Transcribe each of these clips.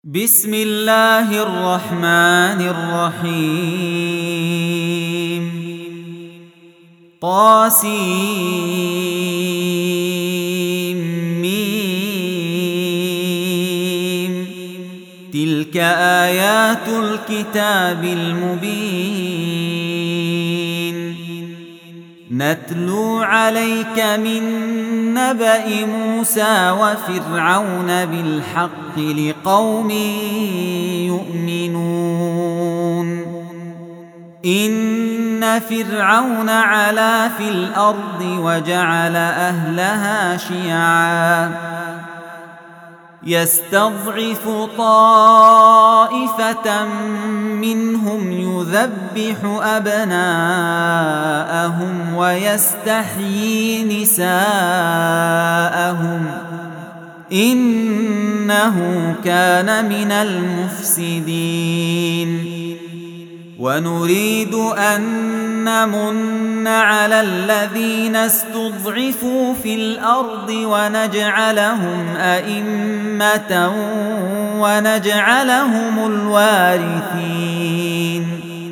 بسم الله الرحمن الرحيم طاسيم تلك آيات الكتاب المبين نتلو عليك من نبأ موسى وفرعون بالحق لقوم يؤمنون إن فرعون علا في الأرض وجعل أهلها شيعا يستضعف طائفة منهم يذبح أبناءهم ويستحيي نساءهم إنه كان من المفسدين ونريد أن نمن على الذين استضعفوا في الأرض ونجعلهم أئمة ونجعلهم الوارثين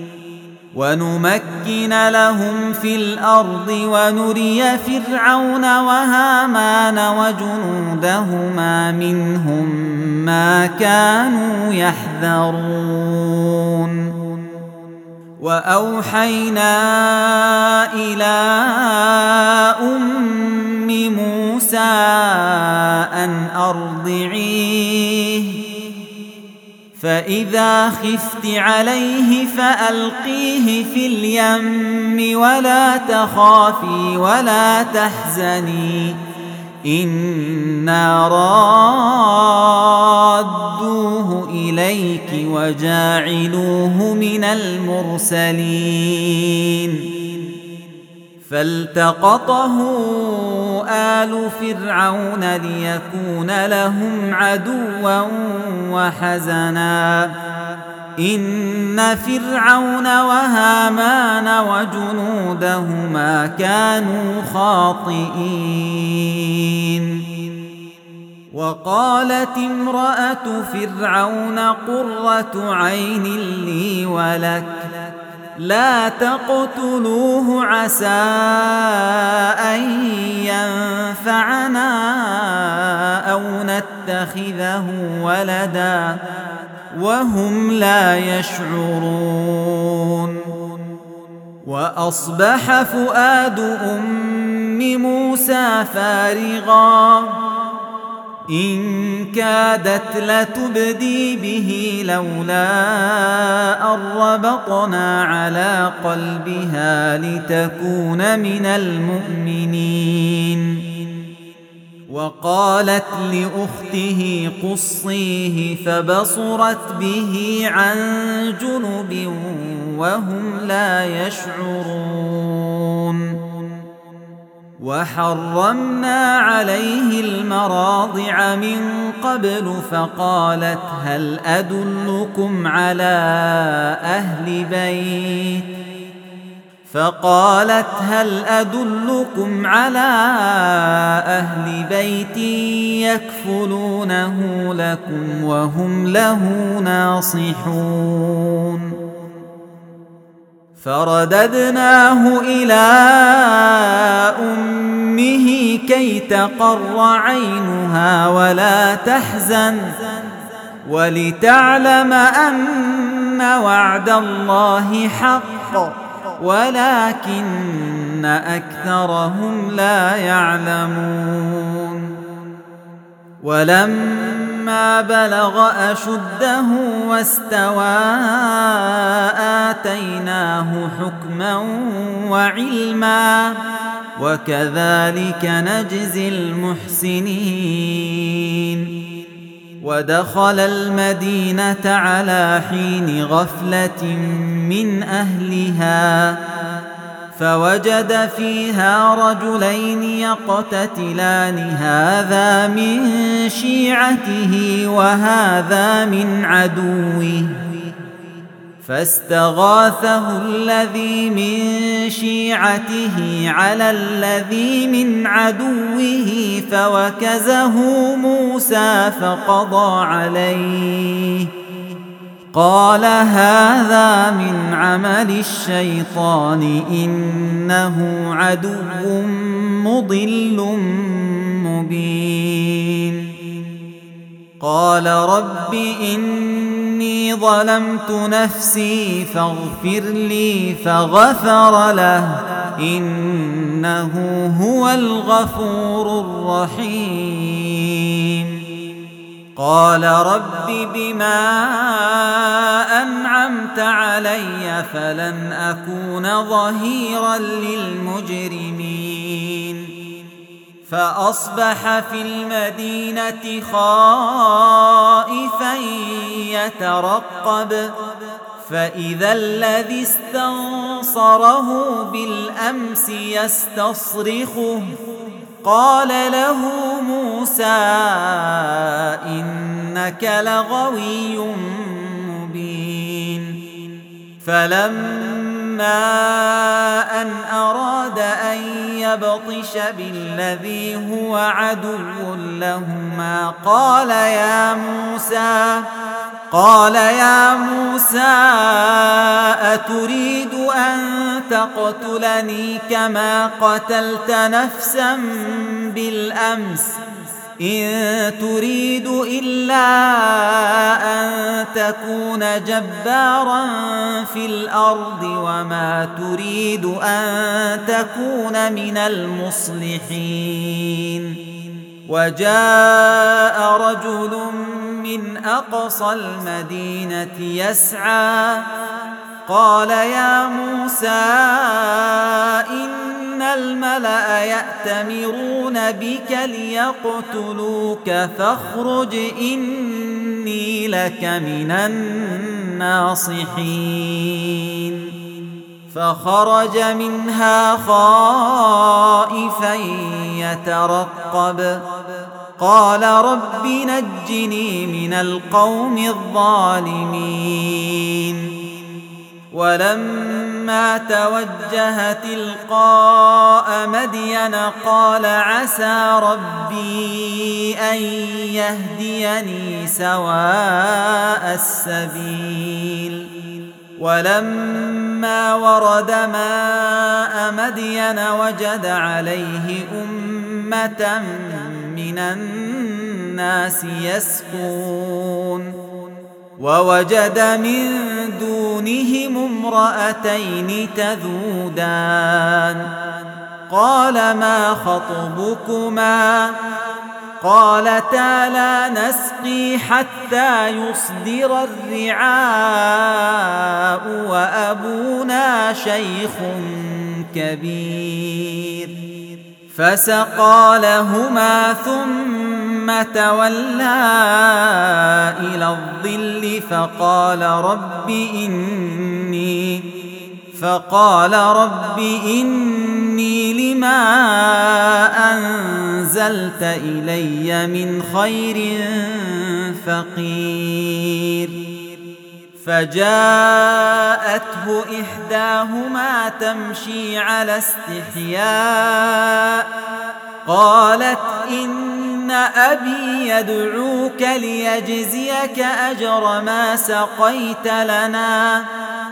ونمكن لهم في الأرض ونري فرعون وهامان وجنودهما منهم ما كانوا يحذرون وأوحينا إلى أم موسى أن أرضعيه فإذا خفت عليه فألقيه في اليم ولا تخافي ولا تحزني إنا رادوه إليك وجاعلوه من المرسلين فالتقطه آل فرعون ليكون لهم عدوا وحزنا إن فرعون وهامان وجنودهما كانوا خاطئين وقالت امرأة فرعون قرة عين لي ولك لا تقتلوه عسى أن ينفعنا أو نتخذه ولدا وهم لا يشعرون وأصبح فؤاد أم موسى فارغا إن كادت لتبدي به لولا أن ربطنا على قلبها لتكون من المؤمنين وقالت لأخته قصيه فبصرت به عن جنب وهم لا يشعرون وحرمنا عليه المراضع من قبل فقالت هل أدلكم على أهل بيت يكفلونه لكم وهم له ناصحون فرددناه إلى أمه كي تقر عينها ولا تحزن ولتعلم أن وعد الله حق ولكن أكثرهم لا يعلمون ولما بلغ أشده واستوى آتيناه حكما وعلما وكذلك نجزي المحسنين ودخل المدينة على حين غفلة من أهلها فوجد فيها رجلين يقتتلان هذا من شيعته وهذا من عدوه فاستغاثه الذي من شيعته على الذي من عدوه فوكزه موسى فقضى عليه قال هذا من عمل الشيطان إنه عدو مضل مبين قال رب إني ظلمت نفسي فاغفر لي فغفر له إنه هو الغفور الرحيم قال رب بما أنعمت علي فلن أكون ظهيرا للمجرمين فأصبح في المدينة خائفا يترقب فإذا الذي استنصره بالأمس يستصرخه قال له موسى إنك لغوي مبين فلما أن أراد أن يبطش بالذي هو عدو لهما قال يا موسى أتريد أن تقتلني كما قتلت نفسا بالأمس إن تريد إلا أن تكون جبارا في الأرض وما تريد أن تكون من المصلحين وجاء رجل من أقصى المدينة يسعى قال يا موسى إن الملأ يأتمرون بك ليقتلوك فاخرج إني لك من الناصحين فخرج منها خائفا يترقب قال رب نجني من القوم الظالمين ولما توجه تلقاء مدين قال عسى ربي أن يهديني سواء السبيل ولما ورد ماء مدين وجد عليه أمة من الناس يسقون ووجد من دونهم امرأتين تذودان قال ما خطبكما قالتا لا نسقي حتى يصدر الرعاء وأبونا شيخ كبير فسقى لهما ثم تولى إلى الظل فقال رب إني لما أنزلت إلي من خير فقير فجاءته إحداهما تمشي على استحياء قالت إن أبي يدعوك ليجزيك أجر ما سقيت لنا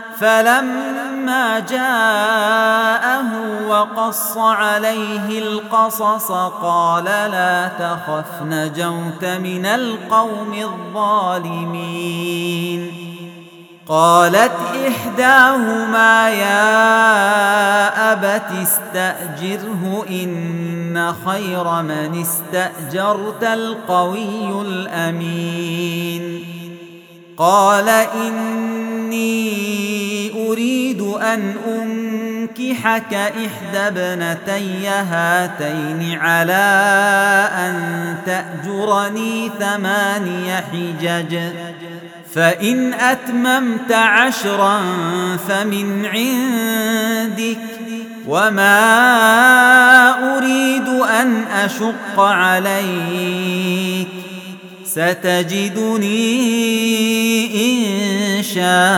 فلما جاءه وقص عليه القصص قال لا تخف نجوت من القوم الظالمين قالت إحداهما يا أبت استأجره إن خير من استأجرت القوي الأمين قال إني أريد أن أنكحك إحدى ابنتي هاتين على أن تأجرني 8 حجج فإن أتممت 10 فمن عندك وما أريد أن أشق عليك ستجدني إن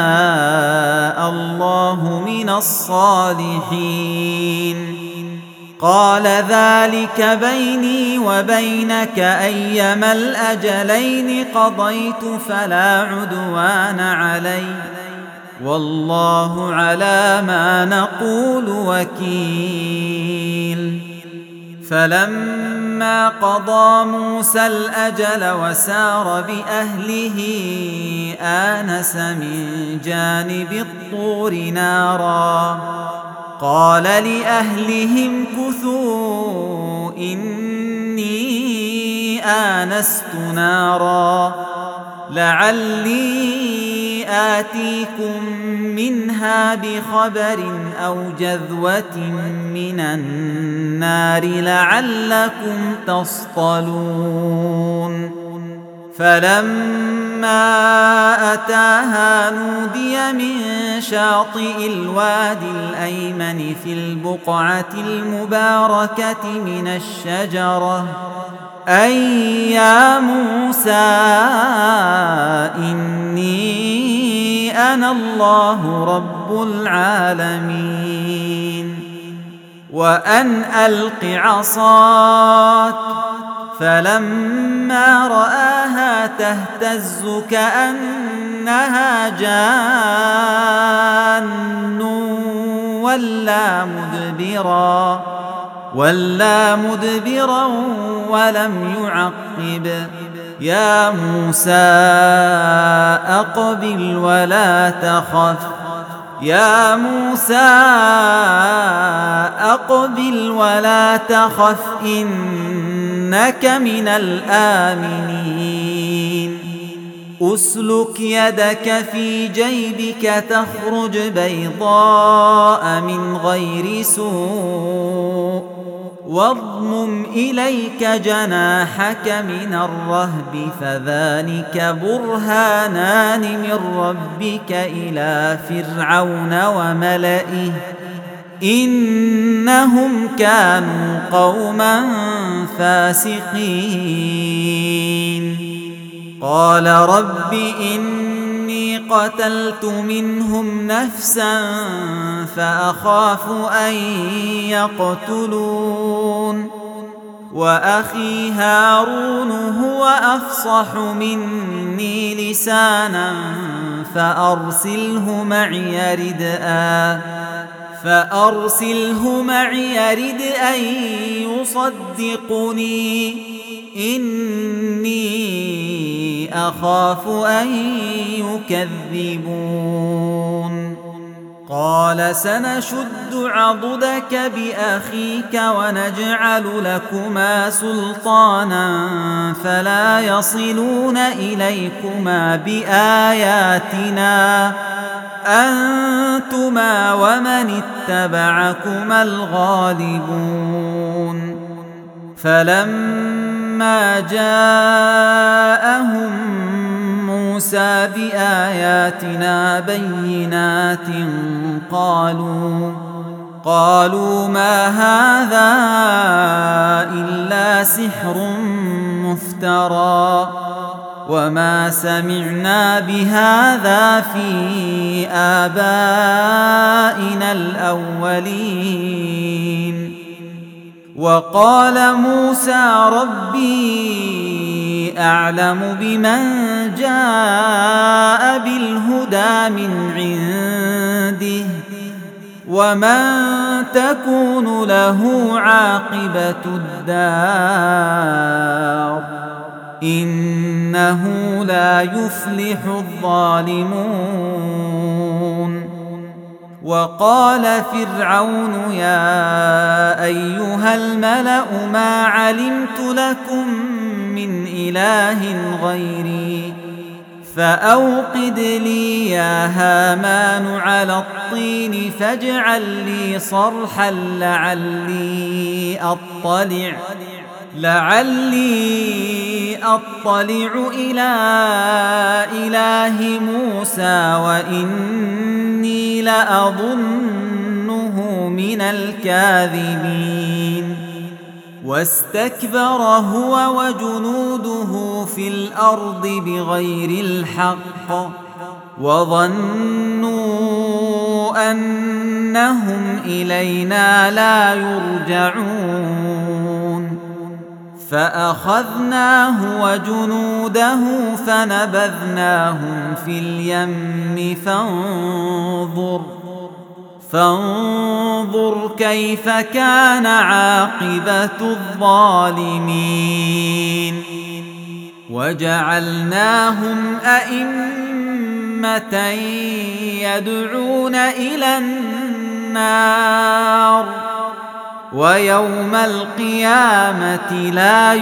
شاء الله من الصالحين قال ذلك بيني وبينك أيما الأجلين قضيت فلا عدوان علي والله على ما نقول وكيل. فلما قضى موسى الأجل وسار بأهله آنس من جانب الطور نارا قال لأهلهم كثوا إني آنست نارا لعلي آتيكم منها بخبر أو جذوة من النار لعلكم تصطلون. فلما أتاها نودي من شاطئ الوادي الأيمن في البقعة المباركة من الشجرة أي يا موسى إني أنا الله رب العالمين وأن ألق عصاك فلما رآها تهتز كأنها جان ولا مدبرا ولم يعقب. يا موسى أقبل ولا تخف يا موسى أقبل ولا تخف إنك من الآمنين. أسلك يدك في جيبك تخرج بيضاء من غير سوء واضمم إليك جناحك من الرهب فذلك برهانان من ربك إلى فرعون وملئه إنهم كانوا قوما فاسقين. قال رب إني قتلت منهم نفسا فأخاف أن يقتلون وأخي هارون هو أفصح مني لسانا فأرسله معي يرد أن يصدقني إني أخاف أن يكذبون. قال سنشد عضدك بأخيك ونجعل لكما سلطانا فلا يصلون إليكما بآياتنا أنتما ومن اتبعكما الغالبون. فلما جاءهم موسى بآياتنا بينات قالوا ما هذا إلا سحر مفترى وما سمعنا بهذا في آبائنا الأولين. وقال موسى ربي أعلم بمن جاء بالهدى من عنده ومن تكون له عاقبة الدار إنه لا يفلح الظالمون. وقال فرعون يا أيها الملأ ما علمت لكم من إله غيري فأوقد لي يا هامان على الطين فاجعل لي صرحا لعلي أطلع إلى إله موسى وإني لأظنه من الكاذبين. واستكبر هو وجنوده في الأرض بغير الحق وظنوا أنهم إلينا لا يرجعون فأخذناه وجنوده فنبذناهم في اليم فانظر كيف كان عاقبة الظالمين وجعلناهم أئمة يدعون إلى النار ويوم القيامة لا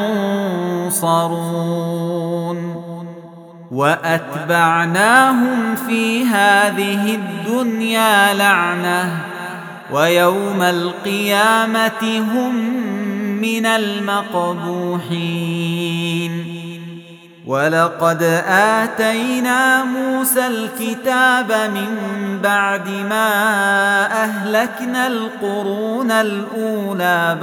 ينصرون وأتبعناهم في هذه الدنيا لعنة ويوم القيامة هم من المقبوحين ولقد آتينا موسى الكتاب من بعد ما أهلكنا القرون الأولى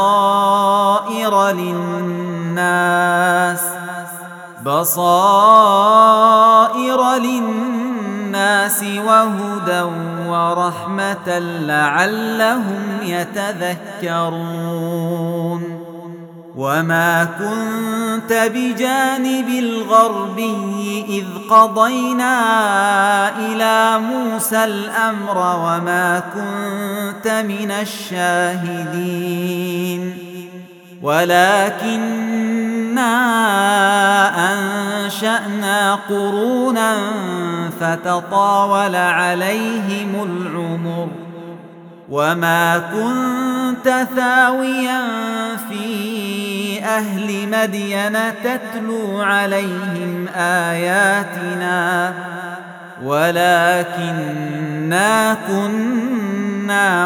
بصائر للناس وهدى ورحمة لعلهم يتذكرون وما كنت بجانب الغربي إذ قضينا إلى موسى الأمر وما كنت من الشاهدين ولكننا أنشأنا قرونا فتطاول عليهم العمر وما كنت ثاويا في أهل مدين تتلو عليهم آياتنا ولكننا كنا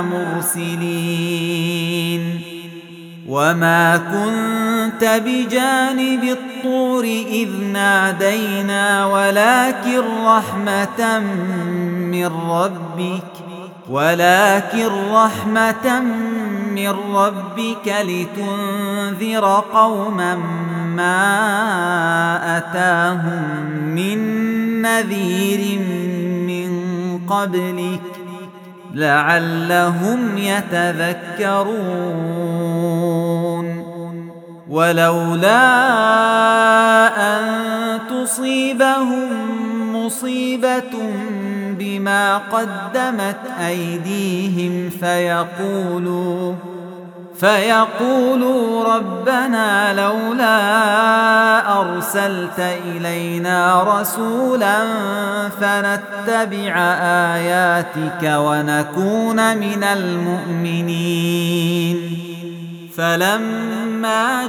مرسلين وما كنت بجانب الطور إذ نادينا ولكن رحمة من ربك لتنذر قوما ما أتاهم من نذير من قبلك لعلهم يتذكرون ولولا أن تصيبهم مصيبة بما قدمت أيديهم فيقولوا ربنا لولا أرسلت إلينا رسولا فنتبع آياتك ونكون من المؤمنين فلما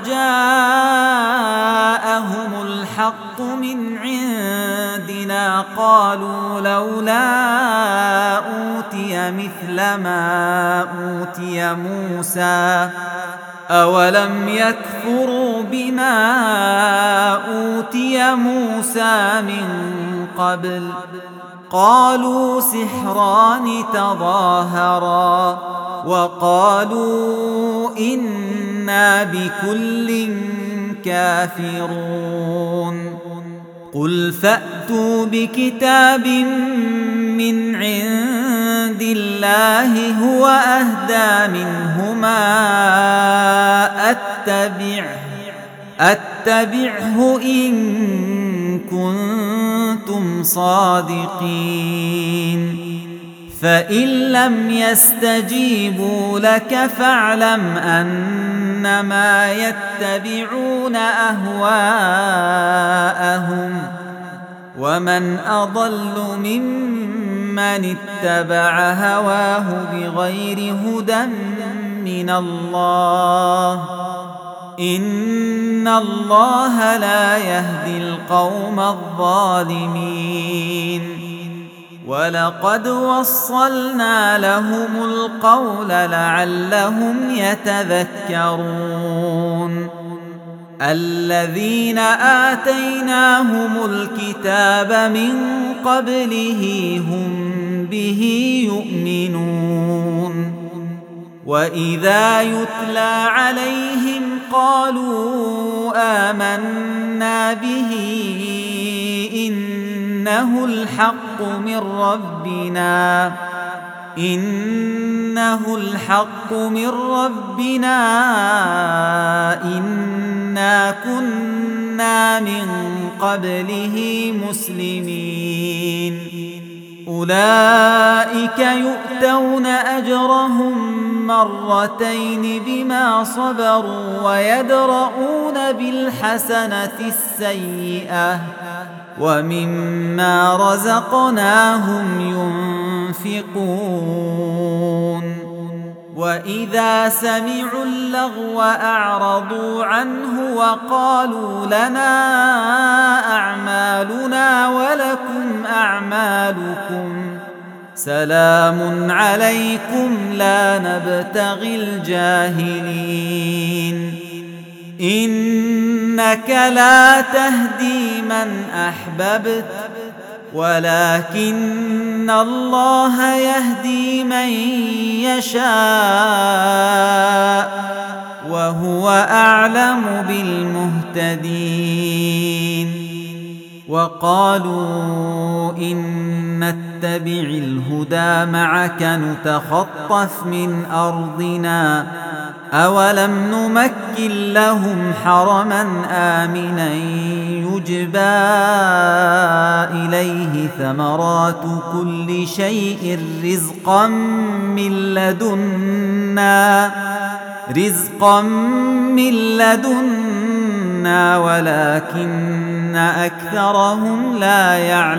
جاءهم الحق من عندنا قالوا لولا أوتي مثل ما أوتي موسى أولم يكفروا بما أوتي موسى من قبل قالوا سحران تظاهرا وقالوا إنا بكل كافرون قل فأتوا بكتاب من عند الله هو أهدى منهما أتبعه إن كنتم صادقين فإن لم يستجيبوا لك فاعلم أنما يتبعون أهواءهم ومن أضل ممن اتبع هواه بغير هدى من الله إن الله لا يهدي القوم الظالمين ولقد وصلنا لهم القول لعلهم يتذكرون الذين آتيناهم الكتاب من قبله هم به يؤمنون وإذا يتلى عليهم قالوا آمنا به إن إنه الحق من ربنا إنا كنا من قبله مسلمين أولئك يؤتون أجرهم مرتين بما صبروا ويدرؤون بالحسنة السيئة ومما رزقناهم ينفقون وإذا سمعوا اللغو أعرضوا عنه وقالوا لنا أعمالنا ولكم أعمالكم سلام عليكم لا نبتغي الجاهلين إنك لا تهدي من أحببت ولكن الله يهدي من يشاء وهو أعلم بالمهتدين وقالوا إن نتبع الهدى معك نتخطف من أرضنا أولم نمكن لهم حرما آمنا يجبى إليه ثمرات كل شيء رزقا من لدنا ولكن أكثرهم لا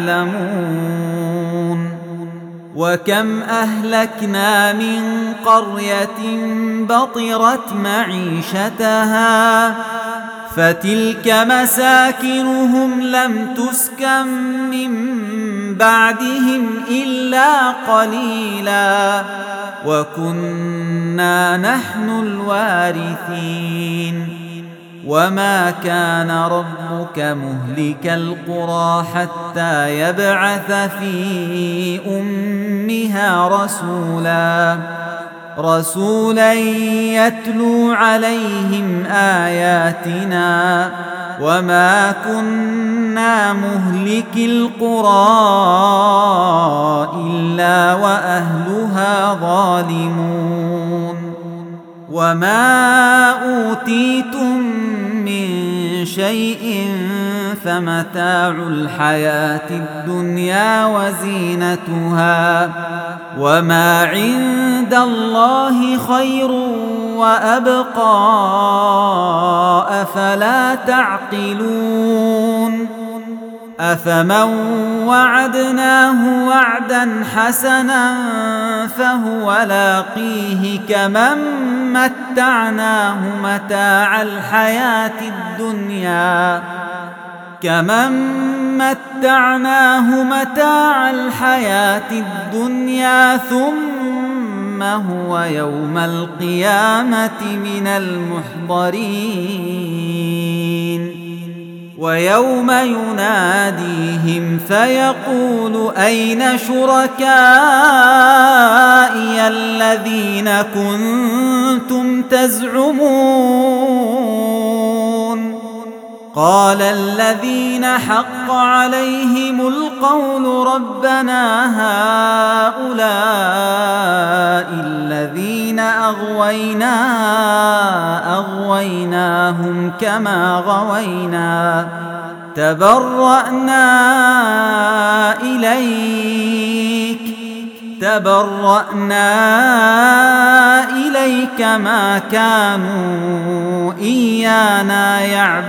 يعلمون وكم أهلكنا من قرية بطرت معيشتها فتلك مساكنهم لم تسكن من بعدهم إلا قليلا وكنا نحن الوارثين وما كان ربك مهلك القرى حتى يبعث في أمها رسولا يتلو عليهم آياتنا وما كنا مهلك القرى إلا وأهلها ظالمون وما أوتيتم من شيء فمتاع الحياة الدنيا وزينتها وما عند الله خير وأبقى أفلا تعقلون أفمن وعدناه وعدا حسنا فهو لاقيه كمن متعناه متاع الحياة الدنيا ثم هو يوم القيامة من المحضرين ويوم يناديهم فيقول أين شركائي الذين كنتم تزعمون قال الذين حق عليهم القول ربنا هؤلاء الذين أغويناهم كما غوينا تبرأنا إليك ما كانوا إيانا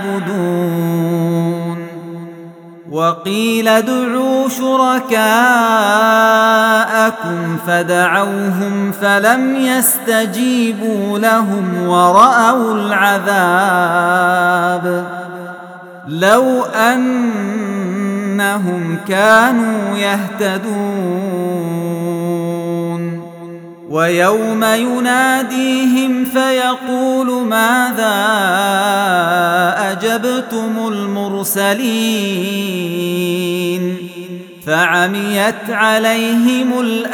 يعبدون وقيل ادعوا شركاءكم فدعوهم فلم يستجيبوا لهم ورأوا العذاب لو أنهم كانوا يهتدون ويوم يناديهم فيقول ماذا أجبتم المرسلين فعميت عليهم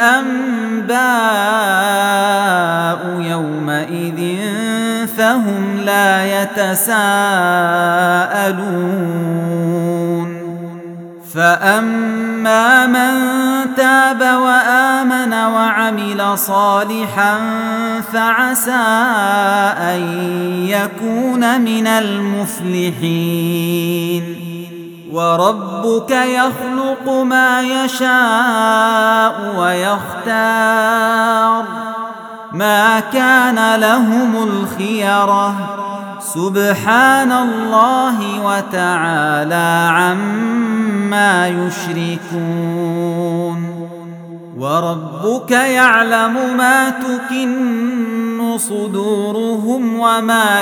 الأنباء يومئذ فهم لا يتساءلون فأما من تاب وآمن وعمل صالحا فعسى أن يكون من المفلحين. وربك يخلق ما يشاء ويختار ما كان لهم الخيرة سبحان الله وتعالى عما يشركون. وربك يعلم ما تكن صدورهم وما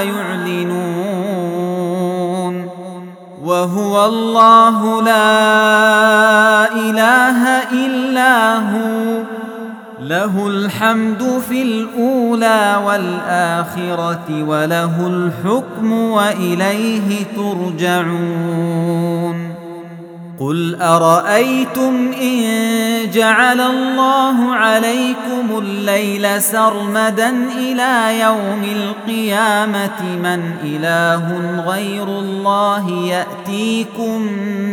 يعلنون وهو الله لا إله إلا هو له الحمد في الأولى والآخرة وله الحكم وإليه ترجعون. قل أرأيتم إن جعل الله عليكم الليل سرمدا إلى يوم القيامة من إله غير الله يأتيكم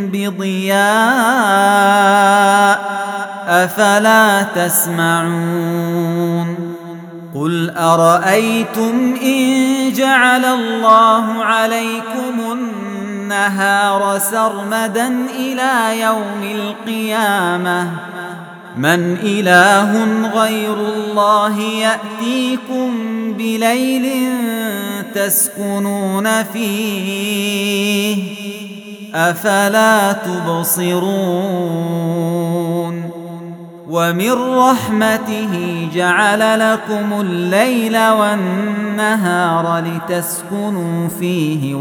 بضياء أفلا تسمعون. قل أرأيتم إن جعل الله عليكم النهار سرمدا إلى يوم القيامة من إله غير الله يأتيكم بليل تسكنون فيه أفلا تبصرون. ومن رحمته جعل لكم الليل والنهار لتسكنوا فيه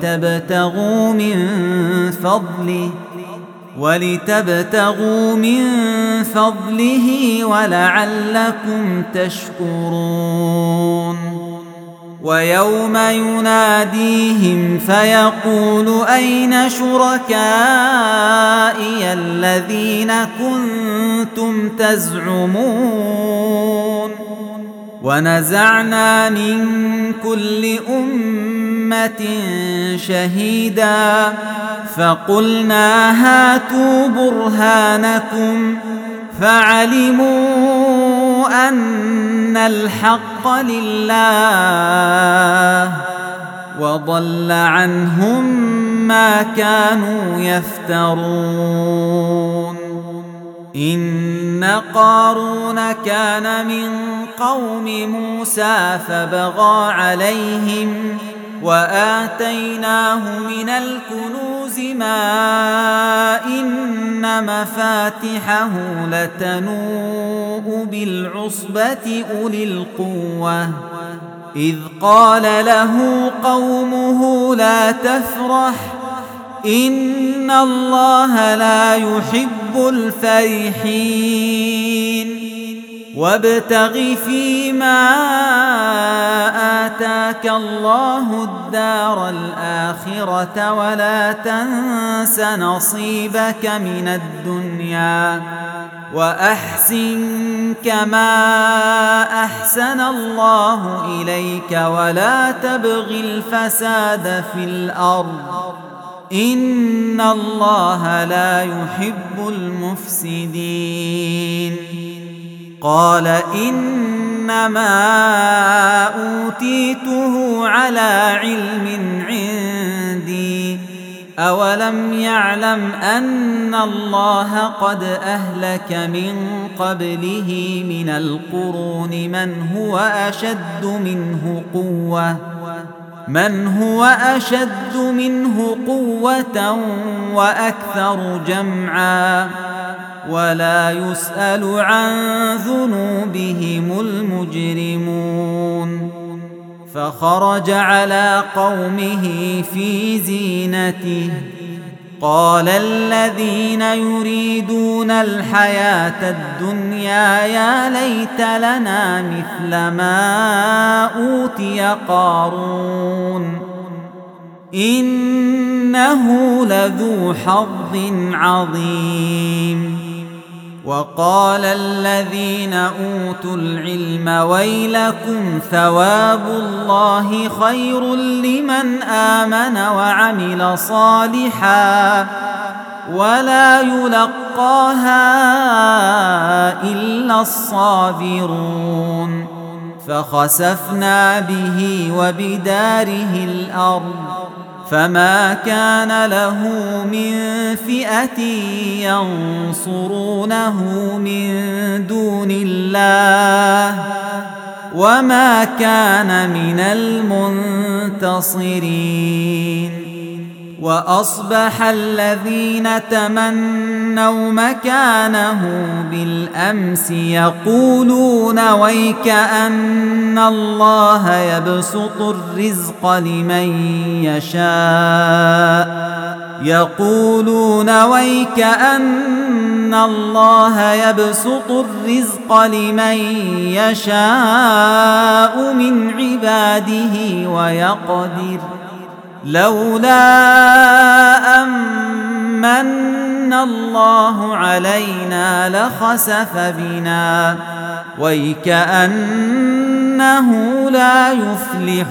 ولتبتغوا من فضله ولعلكم تشكرون. ويوم يناديهم فيقول أين شركائي الذين كنتم تزعمون ونزعنا من كل أمة شهيدا فقلنا هاتوا برهانكم فعلموا أن الحق لله وضل عنهم ما كانوا يفترون. إن قارون كان من قوم موسى فبغى عليهم وآتيناه من الكنوز ما إن مفاتحه لتنوء بالعصبة أولي القوة إذ قال له قومه لا تفرح إن الله لا يحب الفرحين. وابتغ فيما آتاك الله الدار الآخرة ولا تنس نصيبك من الدنيا وأحسن كما أحسن الله إليك ولا تبغ الفساد في الأرض إن الله لا يحب المفسدين. قال إنما أوتيته على علم عندي أولم يعلم أن الله قد أهلك من قبله من القرون من هو أشد منه قوة وأكثر جمعا ولا يسأل عن ذنوبهم المجرمون. فخرج على قومه في زينته قال الذين يريدون الحياة الدنيا يا ليت لنا مثل ما أوتي قارون إنه لذو حظ عظيم. وقال الذين أوتوا العلم ويلكم ثواب الله خير لمن آمن وعمل صالحا ولا يلقاها إلا الصابرون فخسفنا به وبداره الأرض فما كان له من فئة ينصرونه من دون الله وما كان من المنتصرين وأصبح الذين تمنوا مكانه بالأمس يقولون ويك أن الله يبسط الرزق لمن يشاء من عباده ويقدر لولا أمن الله علينا لخسف بنا ويكأنه لا يفلح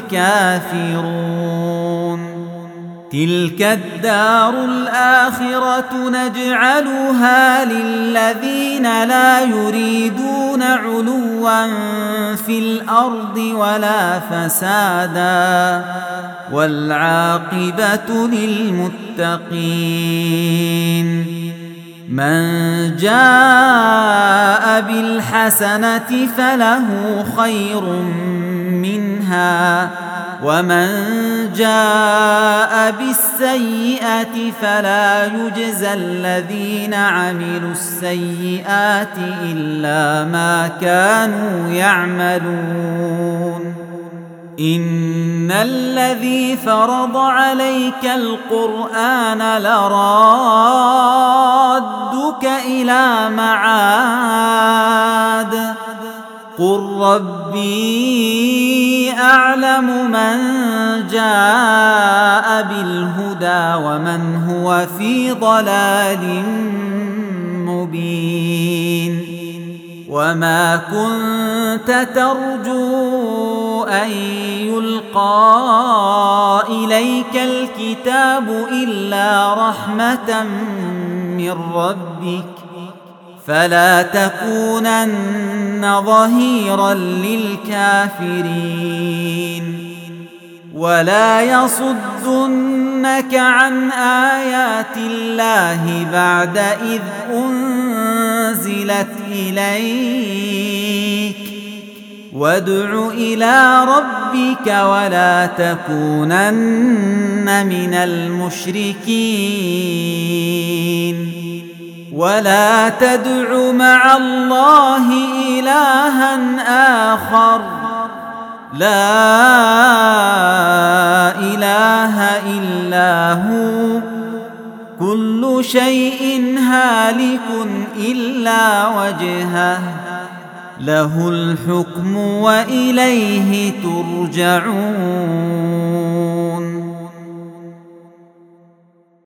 الكافرون تلك الدار الآخرة نجعلها للذين لا يريدون علوا في الأرض ولا فسادا والعاقبة للمتقين من جاء بالحسنة فله خير منها ومن جاء بالسيئة فلا يجزى الذين عملوا السيئات إلا ما كانوا يعملون إن الذي فرض عليك القرآن لرادك إلى معاد قل ربي أعلم من جاء بالهدى ومن هو في ضلال مبين وما كنت ترجو أن يلقى إليك الكتاب إلا رحمة من ربك فلا تكونن ظهيرا للكافرين ولا يصدنك عن آيات الله بعد إذ أنزلت إليك وادع إلى ربك ولا تكونن من المشركين ولا تدع مع الله إلها آخر لا إله إلا هو كل شيء هالك إلا وجهه له الحكم وإليه ترجعون